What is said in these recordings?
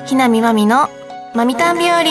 ひなみまみのまみたん日和。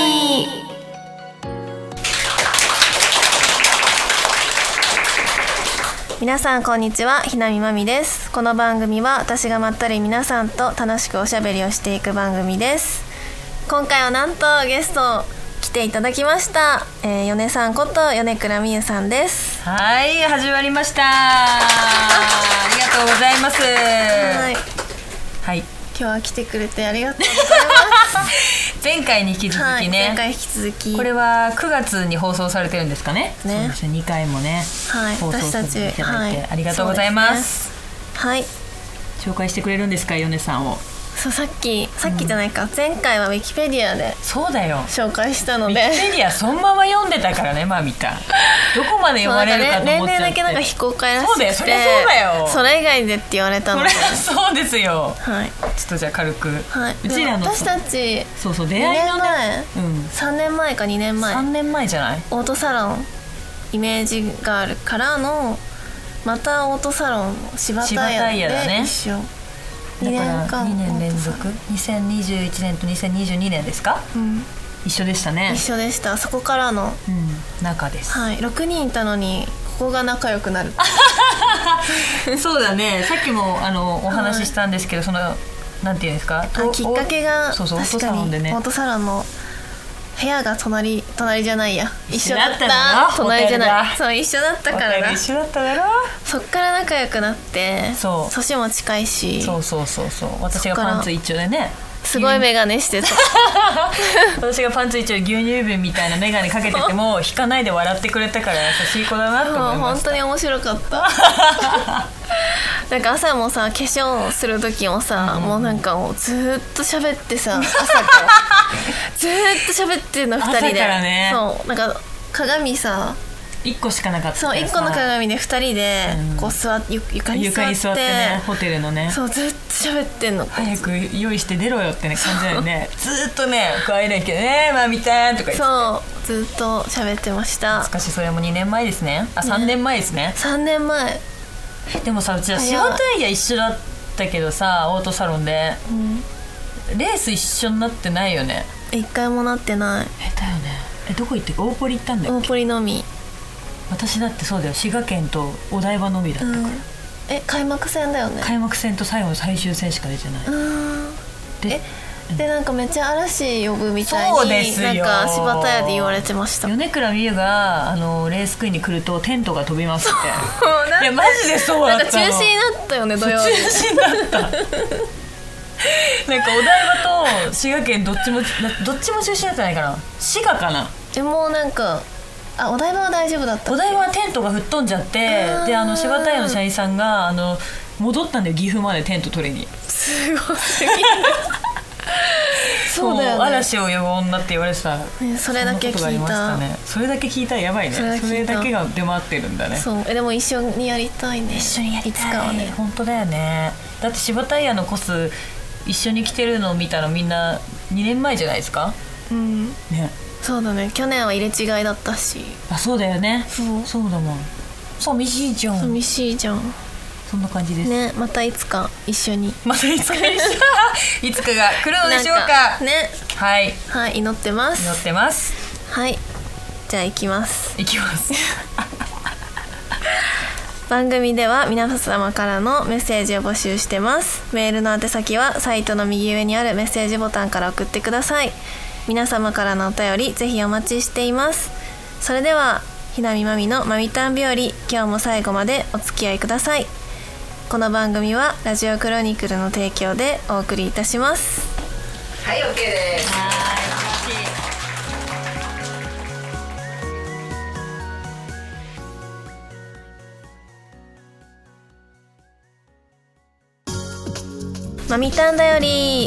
皆さんこんにちは、ひなみまみです。この番組は私がまったり皆さんと楽しくおしゃべりをしていく番組です。今回はなんとゲスト来ていただきました、米さんこと米倉美優さんです。 はい、始まりました。ありがとうございます。はい、 今日は来てくれてありがとうございます前回に引き続きね、 前回引き続きこれは9月に放送されてるんですかね。そうですね、2回もね、放送させていただいてありがとうございます。 はい、 紹介してくれるんですか、米さんを。 そうさっきじゃないか、前回はウィキペディアでそうだよ紹介したので、 ウィキペディアそのまま読んでたからね、まみたどこまで読まれるかと思っちゃって、 年齢だけなんか非公開らしくて、 そりゃそうだよ、 それ以外でって言われたので、 そりゃそうですよ。 はい、 ちょっとじゃあ軽く、 はい、 うちらの私たちそう出会いのね、 3年前か2年前、 3年前じゃない、 オートサロンイメージガールからのまたオートサロン柴田屋で一緒、 だから2年連続、2021年と2022年ですか、一緒でしたね。 一緒でした。そこからの、 仲です。 はい、6人いたのにここが仲良くなるそうだね、さっきもお話ししたんですけど、そのなんていうんですか、 きっかけがそうオートサロンでね、 オートサロンの部屋が隣じゃないや、一緒だった。 隣じゃない、 そう一緒だったからな、 一緒だっただろ。 そっから仲良くなって、年も近いし、 そう私がパンツ一丁でね、 すごいメガネしてた私がパンツ一丁で牛乳瓶みたいなメガネかけてても引かないで笑ってくれたから優しい子だなと思いました。 本当に面白かったなんか朝もさ、化粧する時もさ、もうなんかもうずっと喋ってさ、朝からずっと喋ってるの2人で、 朝からね、 そうなんか鏡さ 1個しかなかったからさ、そう1個の鏡で2人でこう床に座ってね、 ホテルのね、 そうずっと喋ってんの。 早く用意して出ろよってね感じだよねずっとね可愛いけどね、まみたんとか言って、 そうずっと喋ってました。 懐かしい。それも2年前ですね。3年前ですね。 3年前でもさ、うちは仕事エリア一緒だったけどさ、オートサロンで、レース一緒になってないよね。 1回もなってない。 だよね。どこ行って大堀行ったんだよ。 大堀のみ。 私だってそうだよ、滋賀県とお台場のみだったから、 開幕戦だよね。 開幕戦と最後の最終戦しか出てない。 でなんかめっちゃ嵐呼ぶみたいに、 そうですよ、 なんか柴田屋で言われてました。 米倉美優がレースクイーンに来るとテントが飛びますっていやマジでそうだったの。 なんか中止になったよね、土曜日。 中止になったなんかお台場と滋賀県どっちも中止になってないかな。滋賀かな。 もうなんかお台場は大丈夫だった。 お台場はテントが吹っ飛んじゃって、で柴田屋の社員さんが戻ったんだよ、岐阜までテント取りに。 すごすぎるそうだよね、 嵐を呼ぶ女って言われてた、 それだけ聞いた。 それだけ聞いたらやばいね。それだけが出回ってるんだね。 そうでも一緒にやりたいね。 一緒にやりたい、 いつかはね。 本当だよね。だって柴田屋のコス一緒に来てるのを見たのみんな2年前じゃないですか。ね、 そうだね。去年は入れ違いだったし。 そうだよね。そうだもん。寂しいじゃん。 寂しいじゃん。 そんな感じですね。またいつか一緒に。 またいつかいつかが来るのでしょうかね。 はい、 はい、祈ってます。 祈ってます。 はい、じゃあ行きます番組では皆様からのメッセージを募集してます。メールの宛先はサイトの右上にあるメッセージボタンから送ってください。皆様からのお便りぜひお待ちしています。それではひなみまみのまみたん日和、今日も最後までお付き合いください。この番組はラジオクロニクルの提供でお送りいたします。 はい、 OK です。 まみたんだより。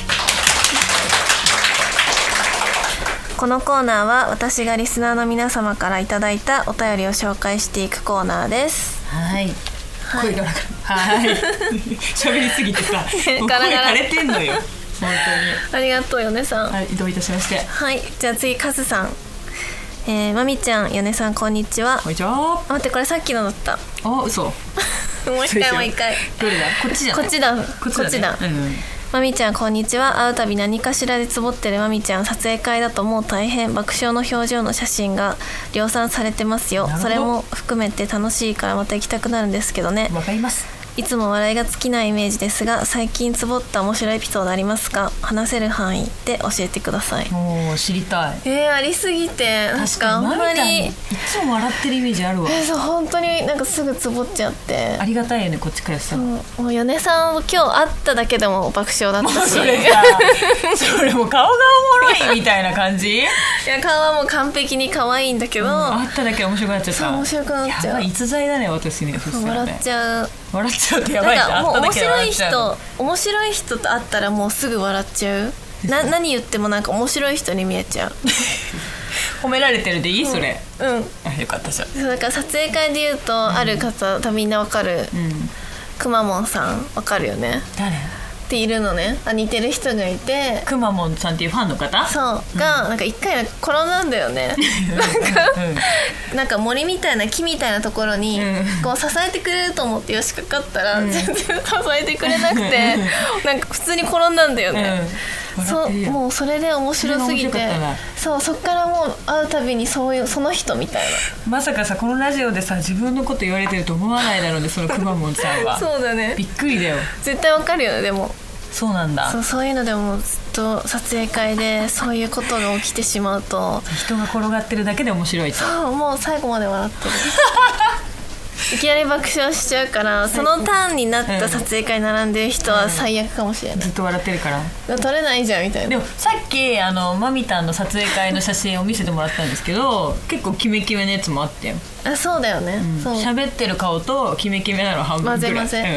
このコーナーは私がリスナーの皆様からいただいたお便りを紹介していくコーナーです。 はい、声が喋りすぎてさもう声枯れてんのよ本当に。ありがとう米さん。 はい、どういたしまして。 はい、じゃあ次カズさん。まみちゃん、米さん、こんにちは。 こんにちは。 待って、これさっきのだった。 嘘もう一回。 どれだ。こっちじゃない。 こっちだ、 まみちゃんこんにちは。会うたび何かしらでつぼってるまみちゃん、撮影会だともう大変爆笑の表情の写真が量産されてますよ。それも含めて楽しいからまた行きたくなるんですけどね。 わかります。 いつも笑いが尽きないイメージですが、最近つぼった面白いエピソードありますか？話せる範囲で教えてください。 もう知りたい。 ありすぎてなんかあんまりいつも笑ってるイメージあるわ。 そう本当になんかすぐつぼっちゃって。ありがたいよねこっちからしたら。 もう米さん今日会っただけでも爆笑だったし、 もうそれも顔がおもろいみたいな感じ。いや顔はもう完璧に可愛いんだけど、 会っただけ面白くなっちゃった。 そう面白くなっちゃう。 やばい逸材だね私ね。 笑っちゃう。 笑っちゃうってやばいじゃん。 もう面白い人と会ったらもうすぐ笑っちゃう。何言ってもなんか面白い人に見えちゃう。 褒められてるでいいそれ。 あよかったじゃん。 だから撮影会で言うと、ある方多分みんなわかる、くまモンさんわかるよね。 誰っているのね。似てる人がいて、 くまモンさんっていうファンの方そうが、なんか一回転んだんだよね。なんか森みたいな木みたいなところにこう支えてくれると思ってよしかかったら、全然支えてくれなくて、なんか普通に転んだんだよね。もうそれで面白すぎて、そっからもう会うたびにその人みたいな。 まさかさこのラジオでさ自分のこと言われてると思わないだろうね、そのくまモンさんは。 そうだね、 びっくりだよ。 絶対わかるよね。でもそうなんだ。 そういうのでもずっと撮影会でそういうことが起きてしまうと、 人が転がってるだけで面白い。 そうもう最後まで笑ってる。いきなり爆笑しちゃうから、そのターンになった撮影会に並んでる人は最悪かもしれない。 ずっと笑ってるから撮れないじゃんみたいな。 でもさっきマミタンの撮影会の写真を見せてもらったんですけど、結構キメキメのやつもあったよ。 そうだよね。 喋ってる顔とキメキメなの半分ぐらい。 混ぜ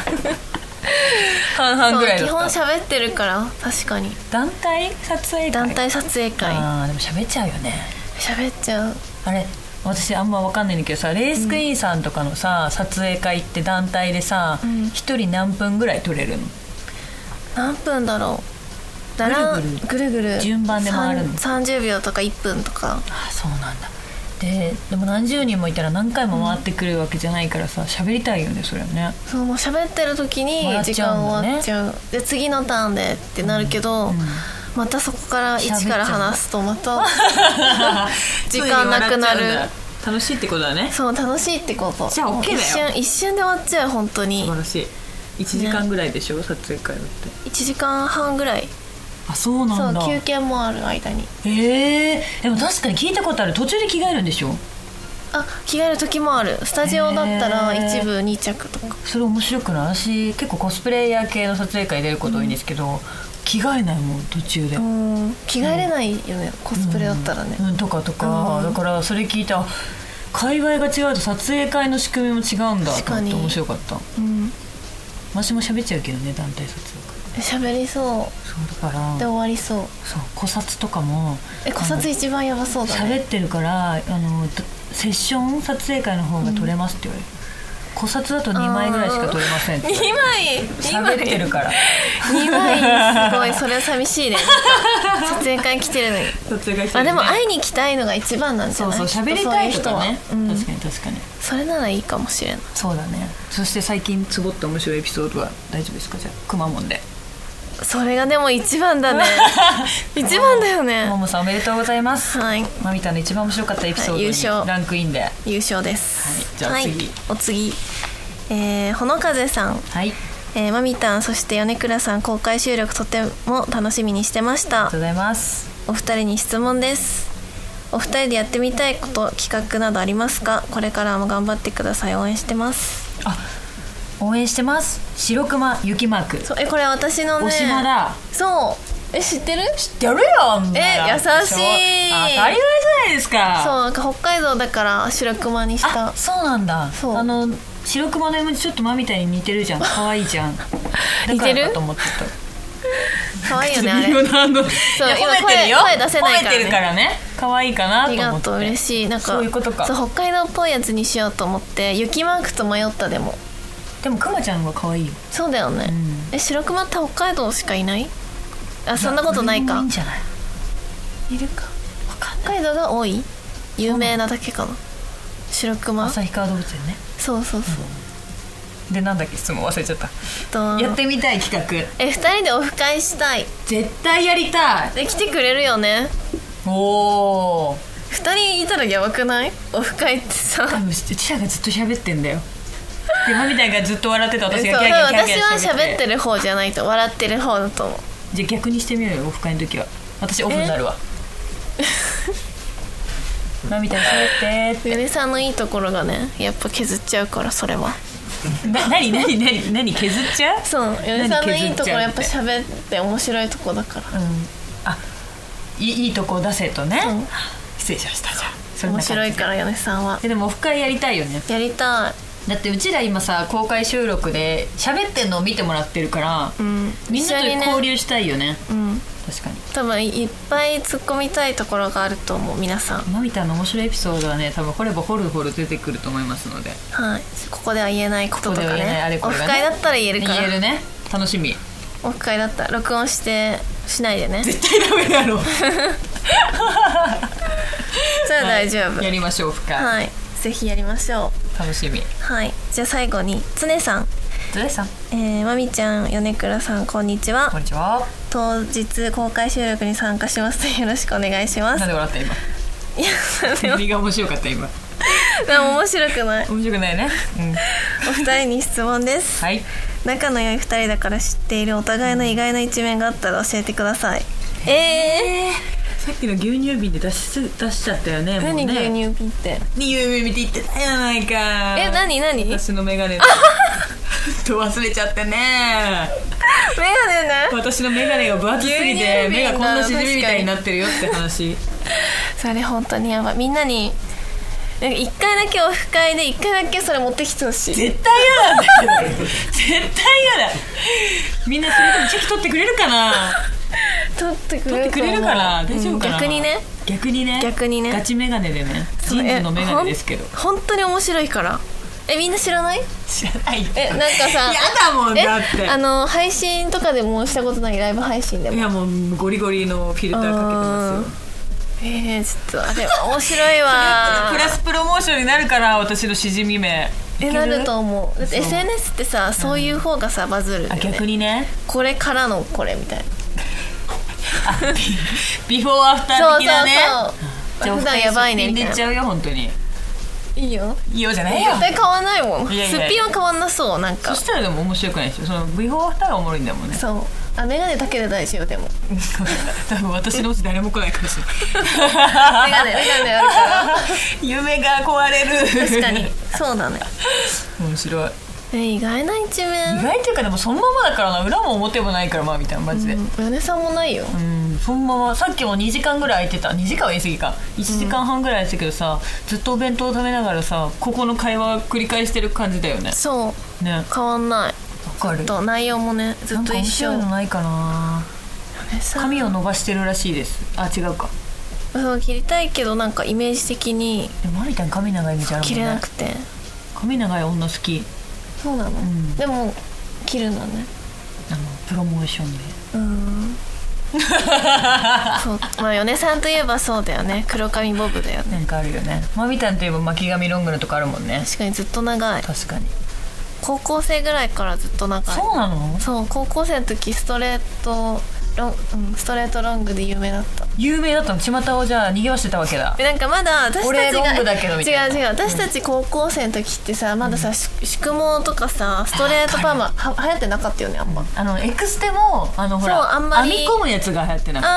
半々ぐらいだった。 基本喋ってるから確かに。 団体撮影会。 団体撮影会。 でも喋っちゃうよね。 喋っちゃう。 あれ私あんま分かんないんだけどさ、レースクイーンさんとかのさ、撮影会って団体でさ、1人何分ぐらい撮れるの？ 何分だろう。ぐるぐる順番で回るの。 30秒とか1分とか。 そうなんだ。でも何十人もいたら何回も回ってくるわけじゃないからさ、喋りたいよねそれはね。 そうもう喋ってる時に時間終わっちゃう。で次のターンでってなるけど、またそこから一から話すとまた時間なくなる。 楽しいってことだね。 そう楽しいってこと。 じゃあ OK だよ。 一瞬で終わっちゃう本当に。 素晴らしい。1時間ぐらいでしょ、撮影会だって。 1時間半ぐらい。 そうなんだ。 そう休憩もある間に。 でも確かに聞いたことある。途中で着替えるんでしょ？ 着替える時もある。スタジオだったら一部2着とか。 それ面白くない？私結構コスプレイヤー系の撮影会出ること多いんですけど、着替えないもん途中で。 着替えれないよね、コスプレだったらね。 とかだからそれ聞いた界隈が違うと撮影会の仕組みも違うんだと思って面白かった。私も喋っちゃうけどね、団体撮影会。 喋りそう。 だからで終わりそう。 考察とかも考察一番やばそうだね。 喋ってるからセッション撮影会の方が撮れますって言われる。考察だと2枚ぐらいしか撮れませんって。 2枚喋ってるから 2枚すごい。それは寂しいね。撮影会来てるのに。 撮影会来てるね。 でも会いに来たいのが一番なんじゃない？ そう喋りたい人はね。確かにそれならいいかもしれない。 そうだね。そして最近つぼった面白いエピソードは大丈夫ですか？じゃあくまモンで。 それがでも一番だね。一番だよね。 ももさんおめでとうございます。 はい。 まみたの一番面白かったエピソードにランクインで優勝です。 じゃあ次。 お次。ほのかぜさん。 はい。 まみたんそして米倉さん公開収録とても楽しみにしてました。 ありがとうございます。 お二人に質問です。お二人でやってみたいこと企画などありますか？これからも頑張ってください。応援してます。 応援してます。白熊雪マーク。 これ私のね。 おしまだ。 そう。知ってる？ 知ってるよ。 優しい。当たり前じゃないですか。 そうなんか北海道だから白熊にした。 そうなんだ。 そう白熊の絵文字ちょっとマみたいに似てるじゃん。可愛いじゃん。 似てる？ と思ってた。 可愛いよねあれ。 そう今褒めてるよ。 声出せないからね。 褒めてるからね。可愛いかなと思って。 ありがとう嬉しい。なんかそういうことか。 そう北海道っぽいやつにしようと思って雪マークと迷ったでも。 でもクマちゃんは可愛いよ。 そうだよね。白熊って北海道しかいない？そんなことないか。 いいんじゃない？ いるか。北海道が多い？有名なだけかな。白熊。 旭川動物園ね。 そう。 でなんだっけ質問忘れちゃった。 とやってみたい企画。 2人でオフ会したい。 絶対やりたい。 で来てくれるよね。 おー、 2人いたらやばくない？オフ会ってさ、 多分うちらがずっと喋ってんだよ。でマミタイがずっと笑ってた、私がそうキャーキャーキャーキャー私は喋ってる方じゃないと、笑ってる方だと思う。 じゃあ逆にしてみようよ、オフ会の時は。私オフになるわ。マミタイ喋ってって。 ヨネさんのいいところがね、やっぱ削っちゃうから、それは。 何削っちゃう？ そう、ヨネさんのいいところやっぱ喋って面白いとこだから。 あ、いいとこ出せとね。 うん失礼しました。じゃあ面白いからヨネさんは。 でもオフ会やりたいよね。 やりたい。 だってうちら今さ公開収録で喋ってんのを見てもらってるから、みんなと交流したいよね。確かに多分いっぱい突っ込みたいところがあると思う、皆さん。 マミタの面白いエピソードはね、多分掘れば掘るほど出てくると思いますので、 はい、ここでは言えないこととかここでは言えないあれね、 これがねオフ会だったら言えるから。 言えるね。楽しみ。 オフ会だったら録音してしないでね。 絶対ダメだろ。 それは大丈夫、 やりましょう、オフ会。 はい、ぜひやりましょ楽しみ。 う。はい、じゃあ最後につねさん、まみちゃん、米倉さん、こんにちは。 こんにちは。 当日公開収録に参加します。よろしくお願いします。 なんで笑った今。 いや何が面白かった今。 でも面白くない。 面白くないね。 お二人に質問です。 はい。 仲の良い二人だから知っているお互いの意外な一面があったら教えてください。 さっきの牛乳瓶で出しちゃったよね。 何、 もうね、 牛乳瓶って牛乳瓶見て言ってたやないか。 何私のメガネと忘れちゃってね。 メガネね。 私のメガネが分厚すぎて目がこんなしじみみたいになってるよって話。 それ本当にやばい。みんなになんか1回だけオフ会で1回だけそれ持ってきてほしい。 絶対嫌なんだけど。絶対嫌だ。みんなそれでもチェキ取ってくれるかな。 取ってくれるかな。大丈夫かな。 逆にねガチメガネでね、ジーンズのメガネですけど、 本当に面白いから。みんな知らない？ 知らない。 なんかさ、 やだもんだって。 配信とかでもしたことない？ライブ配信でも。 いやもうゴリゴリのフィルターかけてますよ。 ちょっとあれ面白いわ。 プラスプロモーションになるから、私のしじみ目なると思う。だって SNS ってさ、そういう方がさバズるんだよね。 逆にね、 これからのこれみたいな。 ビフォーアフター的なね。 普段やばいねみたいな。 出ちゃうよ本当に。 いいよじゃないよ。 絶対変わんないもん。 いやすっぴんは変わんなそう。なんかそしたらでも面白くないですよ。そのビフォーアフターがおもろいんだもんね。 そう。メガネだけで大事よ。でも多分私のうち誰も来ないからしメガネあるから夢が壊れる。 確かにそうだね。 面白い。 意外な一面。 意外っていうか、でもそのままだからな。裏も表もないから、まあみたいなマジで。 米さんもないよ。 そのまま。さっきも2時間ぐらい空いてた。2時間は言い過ぎか。1時間半ぐらい空いてたけどさ、ずっとお弁当を食べながらさ、ここの会話繰り返してる感じだよね。 そうね、 変わんない。 わかる。 内容もねずっと一緒。 なんか面白いのないかな。髪を伸ばしてるらしいです。あ、違うか。 そう切りたいけど、なんかイメージ的にでもマミタに髪長いイメージあるもんね。 切れなくて。 髪長い女好き。 そうなの、でも切るんだね。 プロモーションで。 そうまあ米さんといえばそうだよね。黒髪ボブだよね。 なんかあるよね。マミタンといえば巻き髪ロングのとこあるもんね。 確かにずっと長い。 確かに高校生ぐらいからずっと長い。 そうなの？ そう、高校生の時ストレートロングで有名だった。 有名だったの？巷をじゃあ賑わしてたわけだ。 なんかまだ私たちが俺ロングだけどみたいな。 違う私たち高校生の時ってさ、まださ、宿毛とかさストレートパーマ流行ってなかったよね。あんまエクステもほらあんまり編み込むやつが流行ってなかった。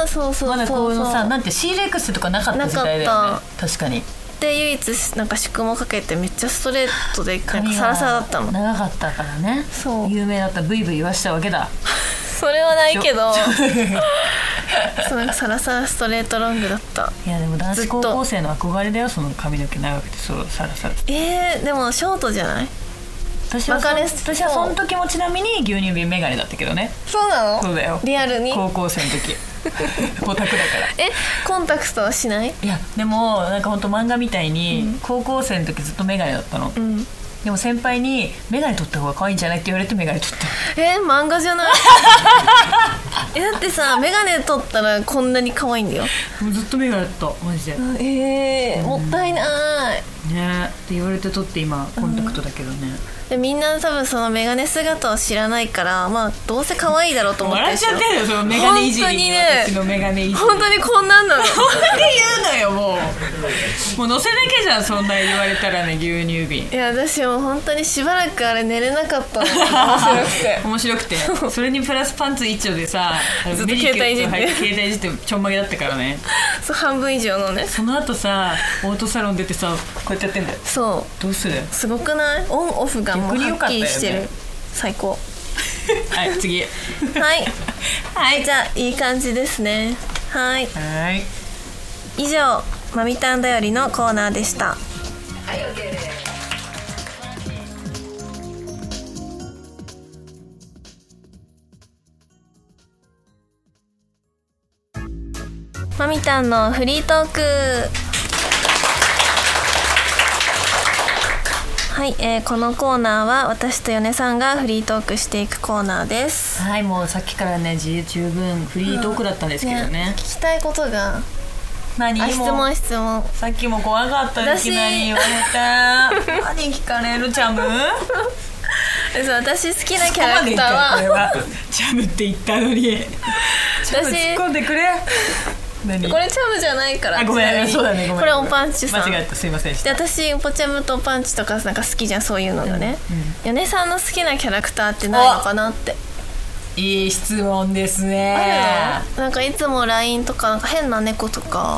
そうまだこういうのさ、なんてシールエクステとかなかった時代だよね。確かに。 で唯一なんか宿毛かけてめっちゃストレートでなんかサラサラだったの。 長かったからね。そう有名だった。ブイブイ言わしたわけだ。 それはないけどそうなんかサラサラストレートロングだった。 いやでも男子高校生の憧れだよ、その髪の毛長くてそうサラサラ。 でもショートじゃない？ 私はその時もちなみに牛乳瓶メガネだったけどね。 そうなの？ そうだよ。 リアルに高校生の時オタクだから。 コンタクトはしない？いやでもなんかほんと漫画みたいに、高校生の時ずっとメガネだったの。でも先輩にメガネ取った方が可愛いんじゃないって言われてメガネ取った。 漫画じゃない？だってさ、メガネ取ったらこんなに可愛いんだよ。 もうずっとメガネだったマジで。 もったいないねって言われて取って今コンタクトだけどね。 でみんな多分そのメガネ姿を知らないから、まあどうせ可愛いだろうと思って笑っちゃってるよ、そのメガネいじりに。私のメガネいじり本当にこんなんなの。 そんだけ言うのよ。もう乗せだけじゃん、そんな言われたらね。牛乳瓶。 いや私も本当にしばらくあれ寝れなかったの。面白くてそれにプラスパンツ一丁でさ、 ずっと携帯いじって携帯いじってちょんまげだったからね。 そう半分以上のね。 その後さオートサロン出てさこうやってやってんだよ。 そうどうする？ すごくない？オンオフがもうはっきりしてる、最高。 はい次はいはい、じゃあいい感じですね。はい、以上マミタンだよりのコーナーでした。はい、OK です。マミタンのフリートーク。はい、このコーナーは私と米さんがフリートークしていくコーナーです。 はい、もうさっきからね十分フリートークだったんですけどね、 聞きたいことが。 何？ 質問。 さっきも怖かった。いきなり言われた。何聞かれる？チャム？ 私好きなキャラクターはチャムって言ったのにチャム突っ込んでくれ。何？これチャムじゃないから。 あ、ごめん、そうだね、ごめん。 これおパンチさん。 間違えた、すいませんでした。 で私ポチャムとパンチとかなんか好きじゃん、そういうのがね。米さんの好きなキャラクターってないのかなって。いい質問ですね。 なんかいつも LINE とかなんか変な猫とか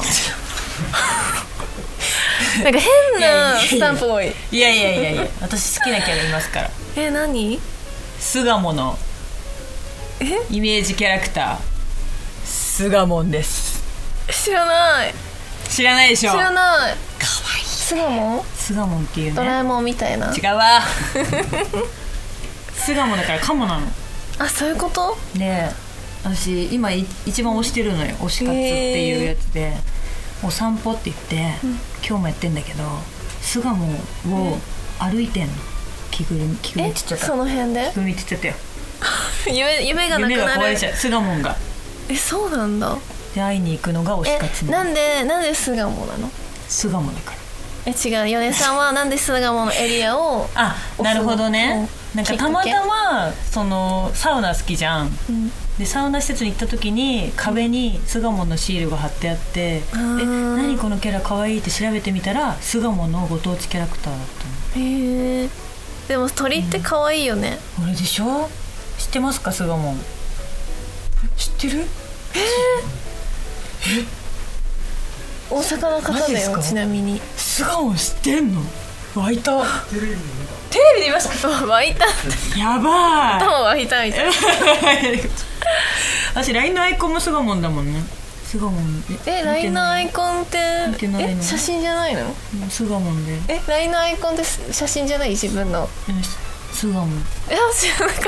なんか変なスタンプ多い。 いや私好きなキャラいますから。 何？ 巣鴨のイメージキャラクター巣鴨です。 知らないでしょ。知らない。 かわいい。 巣鴨っていうね、 ドラえもんみたいな。 違うわ巣鴨だからカモなの。 あ、そういうことで、私今一番推してるのよ。推し活っていうやつで、お散歩って言って、今日もやってんだけど巣鴨を歩いてんの。着ぐるみって言っちゃった。 その辺で着ぐるみって言っちゃったよ。 夢がなくなる。 夢が壊れちゃう。巣鴨がそうなんだ。 で会いに行くのが推し活なんで巣鴨なの？ 巣鴨だから。 違う、米さんはなんで巣鴨のエリアをなるほどね。なんかたまたまそのサウナ好きじゃん、でサウナ施設に行った時に壁に巣鴨のシールが貼ってあって、何このキャラかわいいって調べてみたら巣鴨のご当地キャラクターだったの。 へえ。でも鳥ってかわいいよね。 あれでしょ？知ってますか？巣鴨知ってる？ 大阪の方だよ。ちなみに巣鴨知ってんの？湧いた。テレビで見ました。 湧いた。 やばい。 頭湧いたみたいな。 私 LINE のアイコンも巣鴨だもんね。巣鴨。 LINE のアイコンって写真じゃないの？ 巣鴨で。 LINE のアイコンって写真じゃない？自分の。 巣鴨。 知らなかった。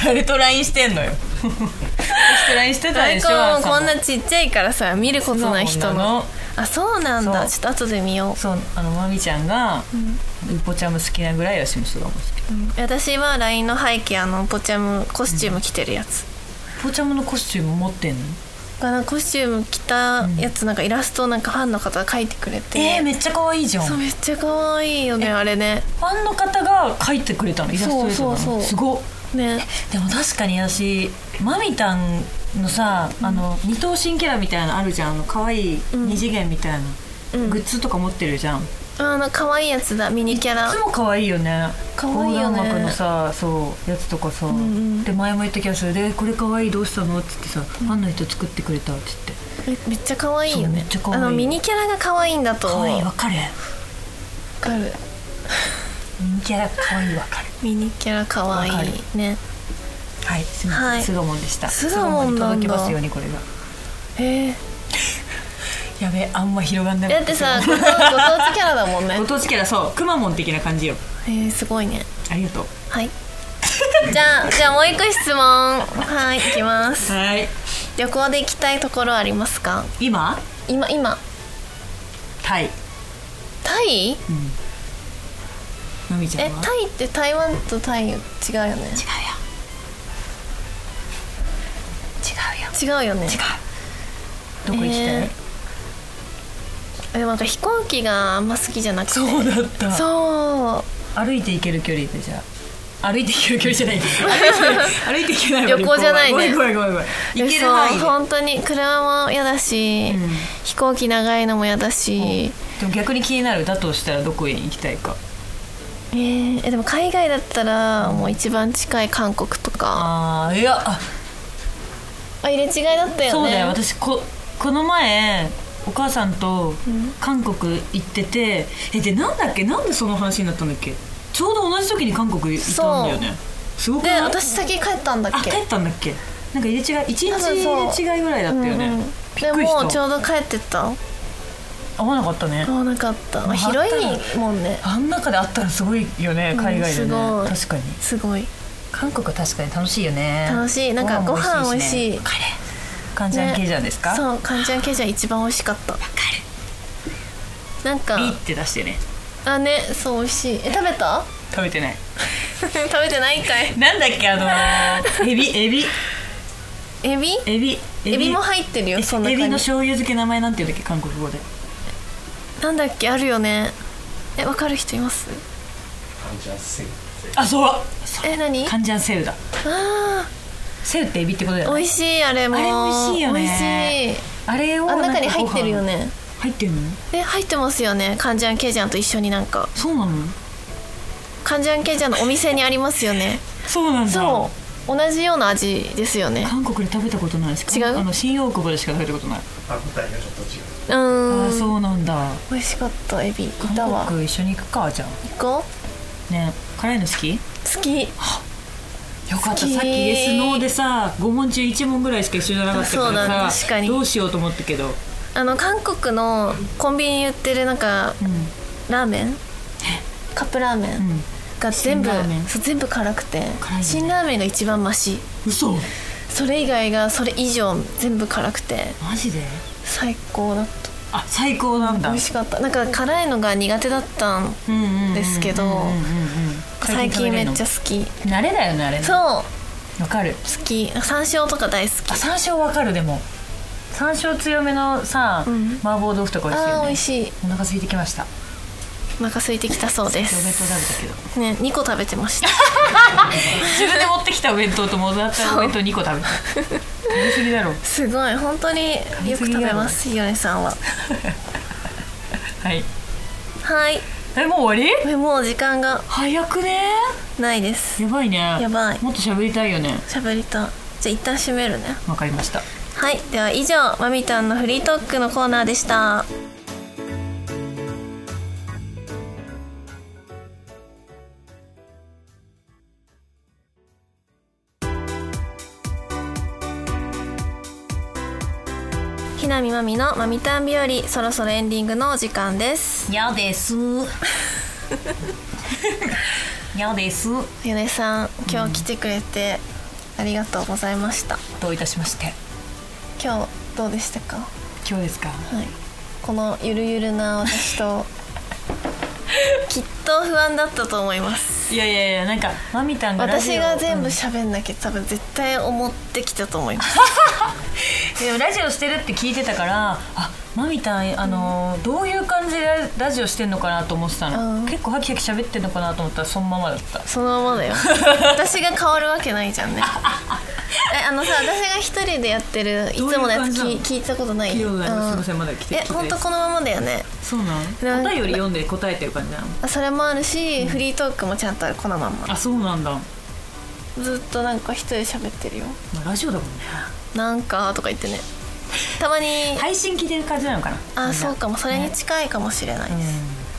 誰と LINE してんのよ。LINE してたでしょ。 アイコンこんなちっちゃいからさ、見ることない人の。あ、そうなんだ。ちょっと後で見よう。 そう、まみちゃんがウポチャム好きなぐらい私も巣鴨好き。 私は LINE の背景ポチャムコスチューム着てるやつ。 ポチャムのコスチューム持ってんの？ コスチューム着たやつ、なんかイラストなんかファンの方が描いてくれて、 めっちゃ可愛いじゃん。 そう、めっちゃ可愛いよね、あれね。 ファンの方が描いてくれたの？イラストレーターなの？ そうすごっね。でも確かに私マミタンのさ、二頭身キャラみたいなのあるじゃん。可愛い二次元みたいな、グッズとか持ってるじゃん。 可愛いやつだ、ミニキャラ。 いつも可愛いよね。 可愛いよね。 横断幕のさ、そうやつとかさ、で前も言った気がする。でこれ可愛い、どうしたのって言ってさ、ファンの人作ってくれたって言って。 めっちゃ可愛いよね。 めっちゃ可愛い。 ミニキャラが可愛いんだと思う。 可愛い、わかる。ミニキャラ可愛い、わかる。 ミニキャラ可愛いね。 はい、すみません。巣鴨でした。 巣鴨に届きますように、これが。やべえ、あんま広がんない。 だってさ、ご当地キャラだもんね。 ご当地キャラ、そう、くまモン的な感じよ。 すごいね。 ありがとう。 はい。じゃあもう一個質問。はい、いきます。 はい。 旅行で行きたいところありますか？ 今タイ。まみちゃんは？ タイって台湾とタイ違うよね。違うよね。 どこ行きたい？ でもなんか飛行機があんま好きじゃなくて。 そうだった。 そう。 歩いて行ける距離でじゃあ。 歩いて行ける距離じゃない歩いて行けない旅行じゃないね。 ごめん行ける範囲で。 そう本当に車も嫌だし、飛行機長いのも嫌だし、 でも逆に気になる。だとしたらどこへ行きたいか。 でも海外だったらもう一番近い韓国とか。 いや入れ違いだったよね。 そうだよ。私この前お母さんと韓国行ってて、でなんだっけ、なんでその話になったんだっけ。ちょうど同じ時に韓国行ったんだよね。すごくない？ で私先帰ったんだっけ。 帰ったんだっけ。なんか入れ違い1日入れ違いぐらいだったよね。 でもちょうど帰ってた。 合わなかったね。 合わなかった。広いもんね。 あん中であったらすごいよね、海外でね。確かにすごい。 韓国は確かに楽しいよね。 楽しい。なんかご飯美味しい。 カンジャンケジャンですか？ そう、カンジャンケジャン一番美味しかった。わかる。なんかビって出してね。 ね、そう美味しい。食べた？ 食べてない食べてないんかい。 なんだっけ、エビも入ってるよ。そんな感じ。 エビの醤油漬け、名前なんていうんだっけ、韓国語で。 なんだっけ、あるよね。わかる人います？ カンジャンセウ。 そう何？ カンジャンセウだ。セウってエビってことだよね。 美味しい。あれも美味しいよね。 美味しい。 あれを中に入ってるよね。 入ってるの？ 入ってますよね。カンジャンケジャンと一緒に。なんかそうなの？ カンジャンケジャンのお店にありますよね。 そうなんだ。 そう、同じような味ですよね。 韓国で食べたことないですか？ 違う？ 新大久保でしか食べたことない。 歯応えがちょっと違う。 そうなんだ。 美味しかった。エビいたわ。 韓国一緒に行くか。じゃあ行こうね。辛いの好き？ 好き。 よかった。さっきイエスノーでさ、5問中1問ぐらいしか一緒じゃなかったからさ、 確かにどうしようと思ったけど、 韓国のコンビニに売ってるなんか、ラーメン、カップラーメンが全部辛くて、辛ラーメンが一番マシ。 嘘？ それ以外がそれ以上全部辛くて、 マジで最高だった。 最高なんだ。 美味しかった。なんか辛いのが苦手だったんですけど、最近めっちゃ好き。 慣れだよね、あれね。 そう、 わかる。 好き。山椒とか大好き。 山椒わかる。でも山椒強めのさ、麻婆豆腐とか美味しいよね。 美味しい。 お腹空いてきました。 お腹空いてきたそうです。 お弁当食べたけどね、2個食べてました自分で持ってきたお弁当ともらったお弁当2個食べた。食べ過ぎだろ。 すごい、本当によく食べます、ヨネさんは。 はいはい。 もう終わり？ もう時間が早くね。 ないです。 やばいね。 やばい。 もっと喋りたいよね。 喋りたい。じゃあ一旦閉めるね。 わかりました。 はい、では以上、まみたんのフリートークのコーナーでした。ひなみまみのまみたん日和、そろそろエンディングのお時間です。 やですやです。 ヨネさん、今日来てくれてありがとうございました。 どういたしまして。 今日どうでしたか？ 今日ですか？ はい、このゆるゆるな私ときっと不安だったと思います。 いやなんかまみたんが私が全部喋んなきゃ多分絶対思ってきたと思いますでもラジオしてるって聞いてたから、まみたんどういう感じでラジオしてんのかなと思ってたの。結構ハキハキ喋ってんのかなと思ったらそのままだった。 そのままだよ私が変わるわけないじゃんね私が一人でやってるいつものやつ聞いたことない？ すいません、まだ来て本当このままだよね。 そうなん？お便り読んで答えてる感じなの？ それもあるし、フリートークもちゃんとある。このまま。 そうなんだ。 ずっとなんか一人で喋ってるよ。 ラジオだもんね。 なんかとか言ってね。たまに配信聞いてる感じなのかな。 そうかも。それに近いかもしれないです。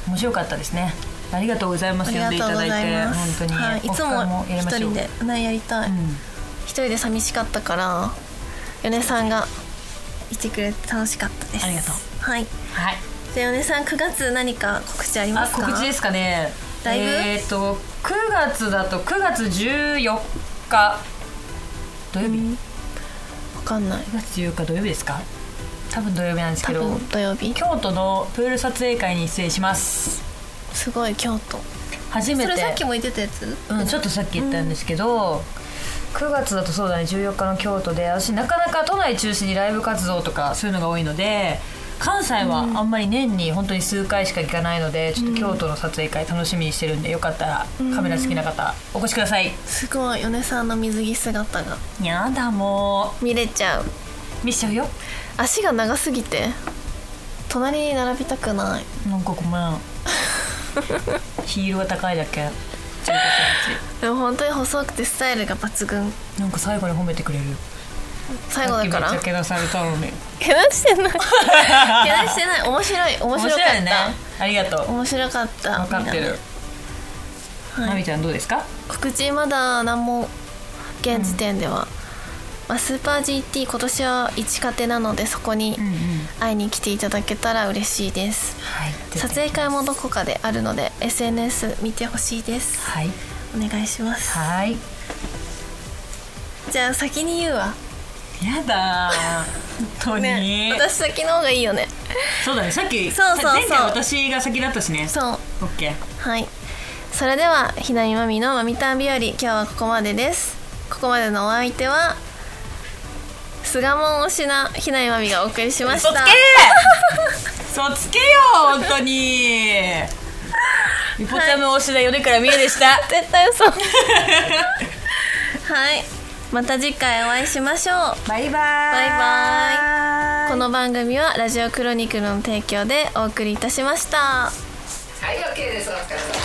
面白かったですね。ありがとうございます。読んでいただいて本当に、 はい、いつも一人でやりたい。一人で寂しかったから米さんがいてくれて楽しかったです。 ありがとう。 はい。じゃあ米さん、9月何か告知ありますか？ 告知ですかね。 だいぶ 9月だと9月14日土曜日、 わかんない。 9月14日土曜日ですか？多分土曜日なんですけど、 多分土曜日。 京都のプール撮影会に出演します。 すごい。京都初めて。 それさっきも言ってたやつ？ ちょっとさっき言ったんですけど、9月だとそうだね、14日の京都で、私なかなか都内中心にライブ活動とかそういうのが多いので、 関西はあんまり年に本当に数回しか行かないので、ちょっと京都の撮影会楽しみにしてるんで、よかったらカメラ好きな方お越しください。 すごい、米さんの水着姿がやだ、も見れちゃう。 見しちゃうよ。 足が長すぎて隣に並びたくない。 なんかごめんヒールが高いだけ。 でも本当に細くてスタイルが抜群。 なんか最後に褒めてくれる。 最後だから。 さっきめっちゃけなされたのに。 けなしてないけなしてない。面白かった。 ね、ありがとう。 面白かった。 分かってる。まみちゃんどうですか？ 告知まだ何も現時点では、スーパー GT 今年は1カテなので、そこに会いに来ていただけたら嬉しいです、 はい、 撮影会もどこかであるので SNS 見てほしいです、 はい、 お願いします。 はい、 じゃあ先に言うわ。 やだ本当に、 ね、私先の方がいいよね。 そうだね、さっきそう前回私が先だったしね。 そう、 オッケー。 はい、それではひなみまみのまみたん日和、今日はここまでです。ここまでのお相手は巣鴨推しなひなみまみがお送りしました。 そつけよ本当にリポちゃんの推しだよねから見えでした絶対嘘はい、また次回お会いしましょう。 バイバイ。 バイバイ。この番組はラジオクロニクルの提供でお送りいたしました。 はい、OK です。お疲れ様。